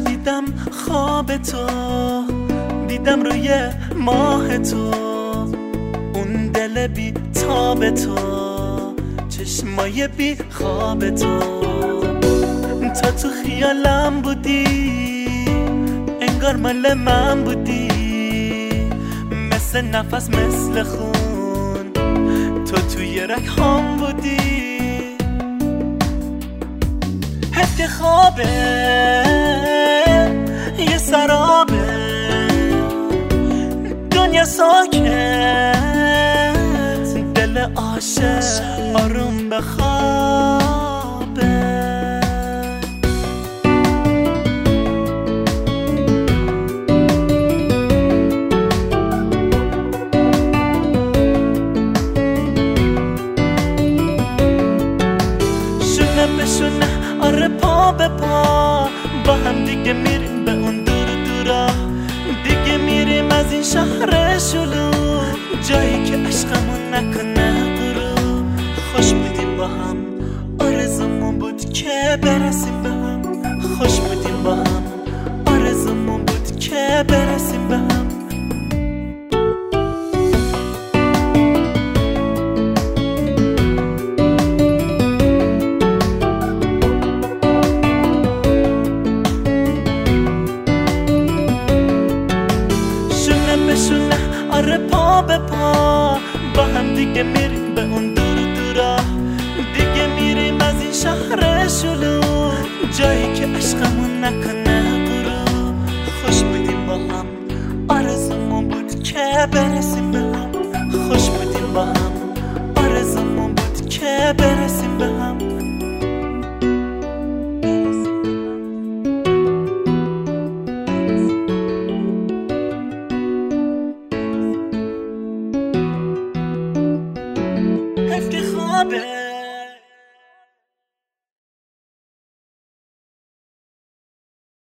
شب دیدم خواب تو، دیدم روی ماه تو، اون دل بی تاب تو، چشمای بی خواب تو خیالم بودی، انگار مال من بودی، مثل نفس مثل خون تو توی رگ‌هام بودی. حس که خوابه یه سرابه، دنیا ساکت، دل عاشق آروم بخوابه. شونه به شونه آره پا به پا، با هم دیگه میریم به اون دور دورا، دیگه میریم از این شهر شلوغ، جایی که عشقمون نکنه غروب. خوش بودیم با هم، آرزومون بود که برسیم به هم، خوش بودیم با هم، آرزومون بود که برسیم به هم. شونه آره پا به پا، با هم دیگه میریم به اون دور دورا، دیگه میریم از این شهر شلوغ، جایی که عشقمون نکنه غروب. خوش بودیم با هم، آرزومون بود که برسیم به هم، خوش بودیم با هم، آرزومون بود که برسیم به هم. حس که خوابه